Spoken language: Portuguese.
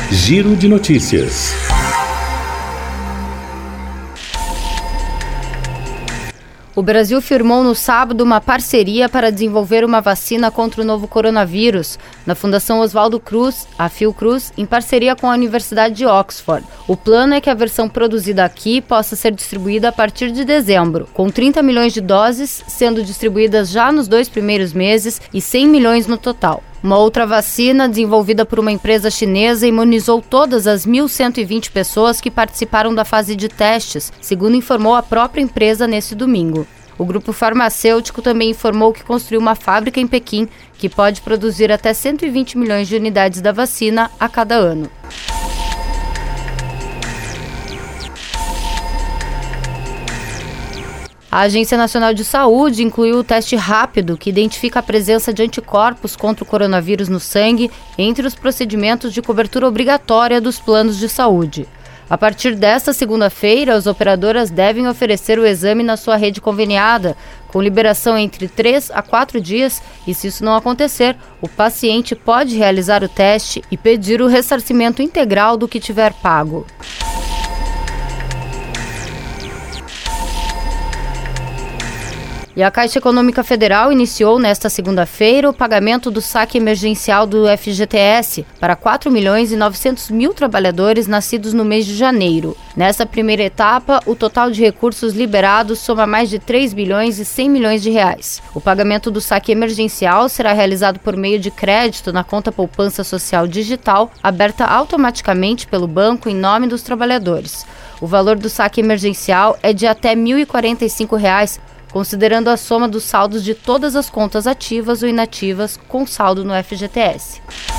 Giro de Notícias. O Brasil firmou no sábado uma parceria para desenvolver uma vacina contra o novo coronavírus, na Fundação Oswaldo Cruz, a Fiocruz, em parceria com a Universidade de Oxford. O plano é que a versão produzida aqui possa ser distribuída a partir de dezembro, com 30 milhões de doses sendo distribuídas já nos 2 primeiros meses e 100 milhões no total. Uma outra vacina, desenvolvida por uma empresa chinesa, imunizou todas as 1.120 pessoas que participaram da fase de testes, segundo informou a própria empresa nesse domingo. O grupo farmacêutico também informou que construiu uma fábrica em Pequim, que pode produzir até 120 milhões de unidades da vacina a cada ano. A Agência Nacional de Saúde incluiu o teste rápido, que identifica a presença de anticorpos contra o coronavírus no sangue entre os procedimentos de cobertura obrigatória dos planos de saúde. A partir desta segunda-feira, as operadoras devem oferecer o exame na sua rede conveniada, com liberação entre 3 a 4 dias, e se isso não acontecer, o paciente pode realizar o teste e pedir o ressarcimento integral do que tiver pago. E a Caixa Econômica Federal iniciou nesta segunda-feira o pagamento do saque emergencial do FGTS para 4.900.000 trabalhadores nascidos no mês de janeiro. Nessa primeira etapa, o total de recursos liberados soma mais de 3 bilhões e 100 milhões de reais. O pagamento do saque emergencial será realizado por meio de crédito na conta poupança social digital, aberta automaticamente pelo banco em nome dos trabalhadores. O valor do saque emergencial é de até R$ 1.045, considerando a soma dos saldos de todas as contas ativas ou inativas com saldo no FGTS.